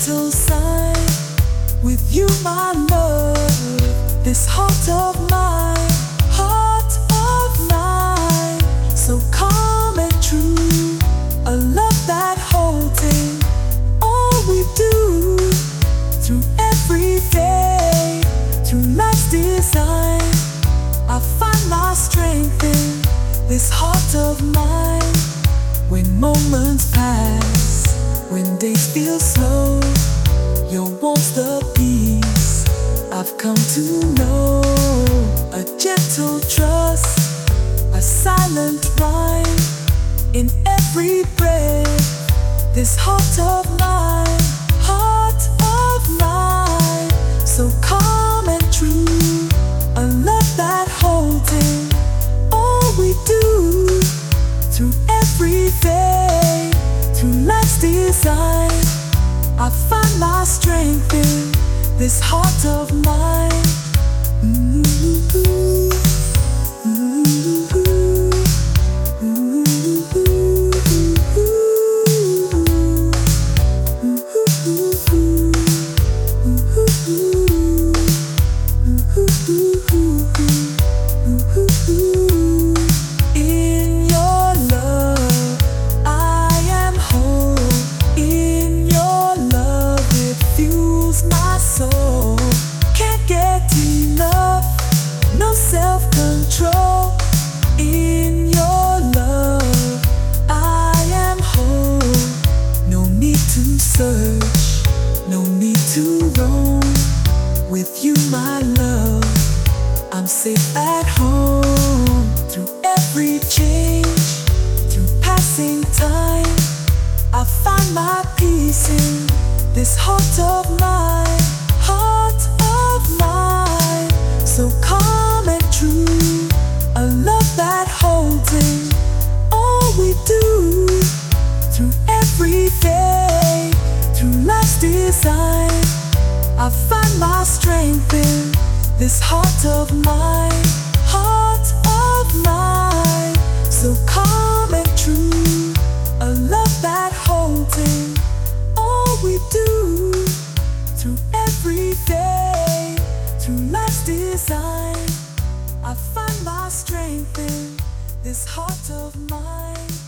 gentle sign. With you, my love, this heart of mine, so calm and true, a love that holds in all we do, through every day, through life's design. I find my strength in this heart of mine. When moments pass, when days feel slow, your warmth, the peace I've come to know, a gentle trust, a silent rhyme in every breath. This heart of mine, so calm and true, a love that holds in all we do, through every day, through life's design. I find my strength in this heart of mine. In your love, I am whole. In your love, it fuels my soul. Can't get enough, no self-control. In your love, I am whole. No need to search, no need to roam. With you, my love, I'm safe at home. Through every change, through passing time, I find my peace in this heart of mine, so calm and true, a love that holds in all we do, through every day, through life's design. I find my strength in this heart of mine, so calm and true, a love that holds in all we do, through every day, through life's design. I find my strength in this heart of mine.